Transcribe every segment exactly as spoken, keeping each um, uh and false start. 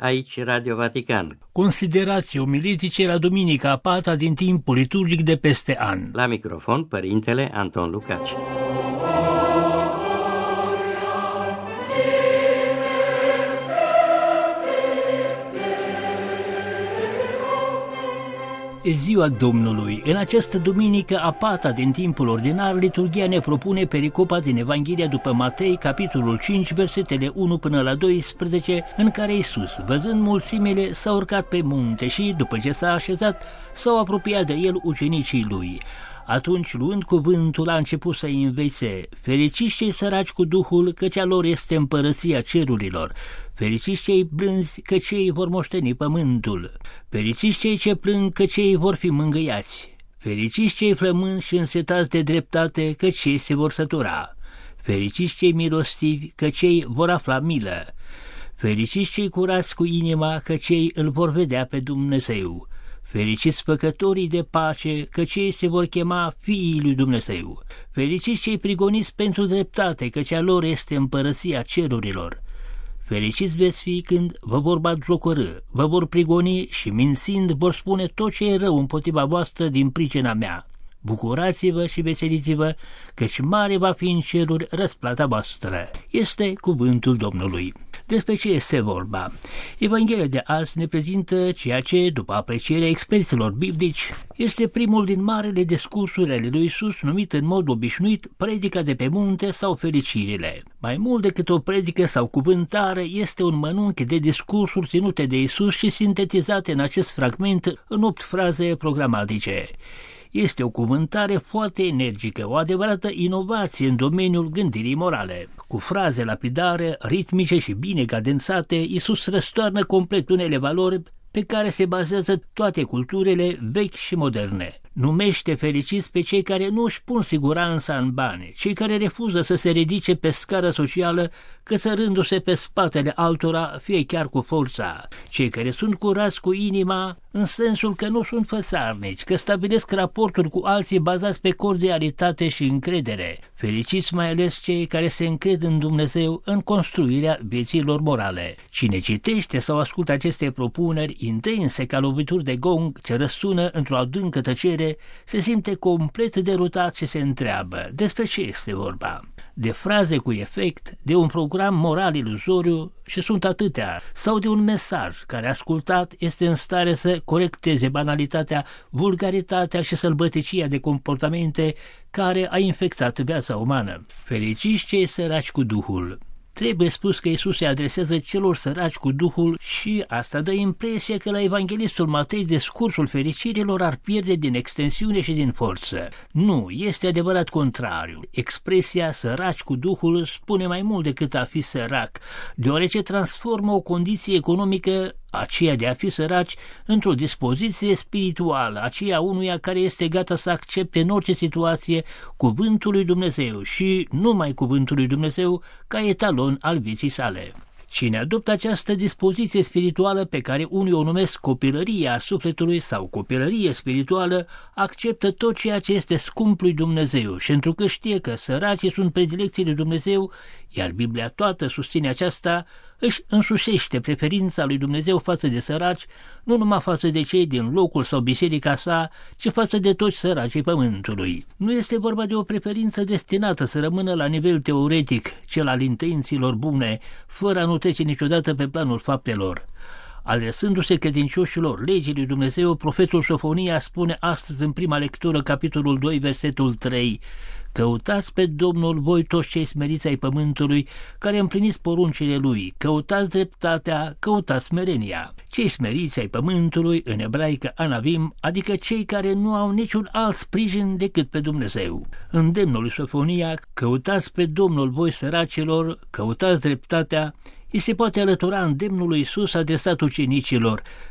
aici Radio Vatican. Considerații omilitice la Duminica a patra din timpul liturgic de peste an. La microfon, Părintele Anton Lucaci. E ziua Domnului. În această duminică a patra din timpul ordinar, liturghia ne propune pericopa din Evanghelia după Matei, capitolul cinci, versetele unu până la doisprezece, în care Iisus, văzând mulțimile, s-a urcat pe munte și, după ce s-a așezat, s-au apropiat de el ucenicii lui. Atunci, luând cuvântul, a început să învețe: fericiți cei săraci cu Duhul, căci a lor este împărăția cerurilor. Fericiți cei blânzi, că cei vor moșteni pământul. Fericiți cei ce plâng, că cei vor fi mângâiați. Fericiți cei flămânzi și însetați de dreptate, că cei se vor sătura. Fericiți cei milostivi, că cei vor afla milă. Fericiți cei curați cu inima, că cei îl vor vedea pe Dumnezeu. Fericiți făcătorii de pace, că cei se vor chema fiii lui Dumnezeu. Fericiți cei prigoniți pentru dreptate, căci a lor este împărăția cerurilor. Fericiți veți fi când vă vor batjocorî, vă vor prigoni și mințind vor spune tot ce e rău împotriva voastră din pricina mea. Bucurați-vă și veseliți-vă, căci mare va fi în ceruri răsplata voastră. Este cuvântul Domnului. Despre ce este vorba? Evanghelia de azi ne prezintă ceea ce, după aprecierea experților biblici, este primul din marele discursuri ale lui Iisus, numit în mod obișnuit predica de pe munte sau fericirile. Mai mult decât o predică sau cuvântare, este un mănunchi de discursuri ținute de Iisus și sintetizate în acest fragment în opt fraze programatice. Este o cuvântare foarte energică, o adevărată inovație în domeniul gândirii morale. Cu fraze lapidare, ritmice și bine cadențate, Iisus răstoarnă complet unele valori pe care se bazează toate culturile vechi și moderne. Numește fericiți pe cei care nu își pun siguranța în bani, cei care refuză să se ridice pe scară socială, cățărându-se pe spatele altora, fie chiar cu forța, cei care sunt curați cu inima, în sensul că nu sunt fățarnici, că stabilesc raporturi cu alții bazați pe cordialitate și încredere. Fericiți mai ales cei care se încred în Dumnezeu în construirea vieților morale. Cine citește sau ascultă aceste propuneri intense ca lovituri de gong ce răsună într-o adâncă tăcere, se simte complet derutat și se întreabă: despre ce este vorba? De fraze cu efect, de un program moral iluzoriu, și sunt atâtea, sau de un mesaj care, ascultat, este în stare să corecteze banalitatea, vulgaritatea și sălbăticia de comportamente care a infectat viața umană. Fericiți cei săraci cu Duhul. Trebuie spus că Iisus se adresează celor săraci cu Duhul și asta dă impresia că la evanghelistul Matei discursul fericirilor ar pierde din extensiune și din forță. Nu, este adevărat contrariu. Expresia săraci cu Duhul spune mai mult decât a fi sărac, deoarece transformă o condiție economică, aceea de a fi săraci, într-o dispoziție spirituală, aceea unuia care este gata să accepte în orice situație cuvântul lui Dumnezeu și numai cuvântul lui Dumnezeu ca etalon al vieții sale. Cine adoptă această dispoziție spirituală pe care unii o numesc copilăria sufletului sau copilărie spirituală, acceptă tot ceea ce este scump lui Dumnezeu și întrucât știe că săracii sunt predilecții lui Dumnezeu, iar Biblia toată susține aceasta, își însușește preferința lui Dumnezeu față de săraci, nu numai față de cei din locul sau biserica sa, ci față de toți săracii pământului. Nu este vorba de o preferință destinată să rămână la nivel teoretic, cel al intențiilor bune, fără a nu trece niciodată pe planul faptelor. Adresându-se credincioșilor legii lui Dumnezeu, profetul Sofonia spune astăzi în prima lectură, capitolul doi, versetul trei: căutați pe Domnul voi toți cei smeriți ai pământului, care împliniți poruncile lui, căutați dreptatea, căutați smerenia. Cei smeriți ai pământului, în ebraică anavim, adică cei care nu au niciun alt sprijin decât pe Dumnezeu. Îndemnul lui Sofonia, căutați pe Domnul voi săracilor, căutați dreptatea, îi se poate alătura îndemnului Iisus adresat ucenicilor: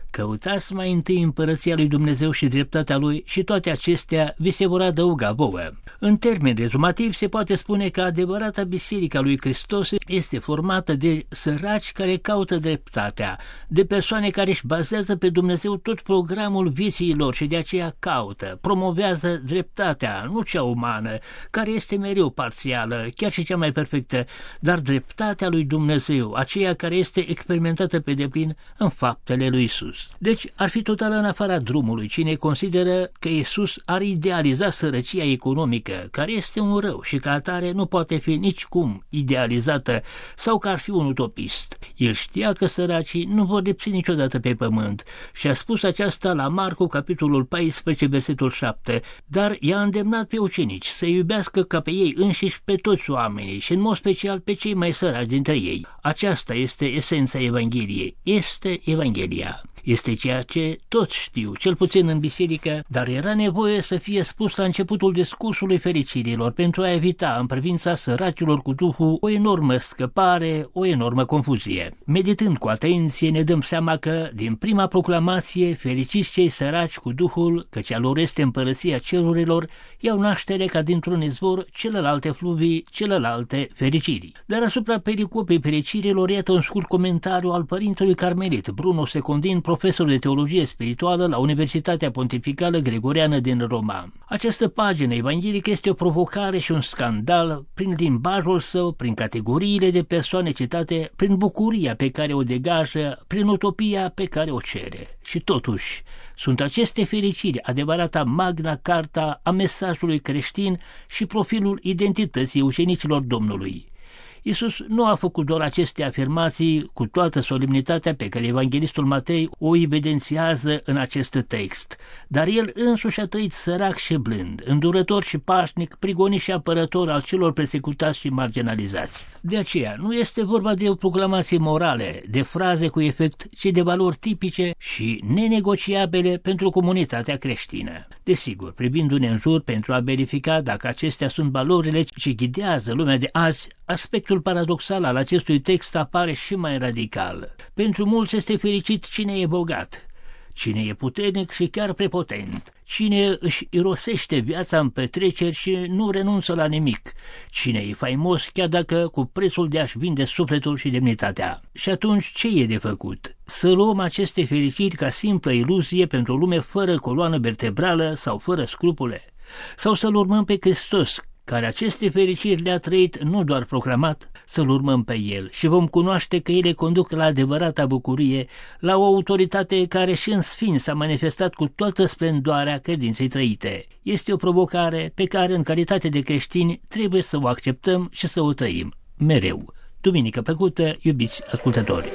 Căutați mai întâi împărăția lui Dumnezeu și dreptatea lui și toate acestea vi se vor adăuga vouă. În termeni rezumativi se poate spune că adevărata biserica lui Hristos este formată de săraci care caută dreptatea, de persoane care își bazează pe Dumnezeu tot programul vieții lor și de aceea caută, promovează dreptatea, nu cea umană, care este mereu parțială, chiar și cea mai perfectă, dar dreptatea lui Dumnezeu, aceea care este experimentată pe deplin în faptele lui Isus. Deci ar fi total în afara drumului cine consideră că Iisus ar idealiza sărăcia economică, care este un rău și ca atare nu poate fi nicicum idealizată, sau că ar fi un utopist. El știa că săracii nu vor lipsi niciodată pe pământ și a spus aceasta la Marcu, capitolul paisprezece, versetul șapte, dar i-a îndemnat pe ucenici să iubească ca pe ei înșiși pe toți oamenii și în mod special pe cei mai săraci dintre ei. Aceasta este esența Evangheliei, este Evanghelia. Este ceea ce toți știu, cel puțin în biserică, dar era nevoie să fie spus la începutul discursului fericirilor pentru a evita în privința săracilor cu Duhul o enormă scăpare, o enormă confuzie. Meditând cu atenție ne dăm seama că din prima proclamație fericiți cei săraci cu Duhul, căci a lor este împărăția cerurilor, iau naștere ca dintr-un izvor celelalte fluvii, celelalte fericiri. Dar asupra pericopei fericirilor iată un scurt comentariu al părintelui carmelit Bruno Secondin, profesor de teologie spirituală la Universitatea Pontificală Gregoriană din Roma. Această pagină evanghelică este o provocare și un scandal prin limbajul său, prin categoriile de persoane citate, prin bucuria pe care o degajă, prin utopia pe care o cere. Și totuși, sunt aceste fericiri adevărata magna carta a mesajului creștin și profilul identității ucenicilor Domnului. Iisus nu a făcut doar aceste afirmații cu toată solemnitatea pe care evanghelistul Matei o evidențiază în acest text, dar el însuși a trăit sărac și blând, îndurător și pașnic, prigonit și apărător al celor persecutați și marginalizați. De aceea nu este vorba de o proclamație morale, de fraze cu efect, ci de valori tipice și nenegociabile pentru comunitatea creștină. Desigur, privindu-ne în jur pentru a verifica dacă acestea sunt valorile ce ghidează lumea de azi, aspectul paradoxal al acestui text apare și mai radical. Pentru mulți este fericit cine e bogat, cine e puternic și chiar prepotent, cine își irosește viața în petreceri și nu renunță la nimic, cine e faimos chiar dacă cu prețul de a-și vinde sufletul și demnitatea. Și atunci ce e de făcut? Să luăm aceste fericiri ca simplă iluzie pentru o lume fără coloană vertebrală sau fără scrupule? Sau să-L urmăm pe Hristos, care aceste fericiri le-a trăit nu doar proclamat, să-L urmăm pe El și vom cunoaște că ele conduc la adevărata bucurie, la o autoritate care și în sfinți s-a manifestat cu toată splendoarea credinței trăite. Este o provocare pe care, în calitate de creștini, trebuie să o acceptăm și să o trăim mereu. Duminică plăcută, iubiți ascultători!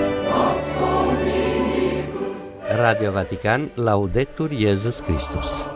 Radio Vatican, Laudetur Jesus Christus.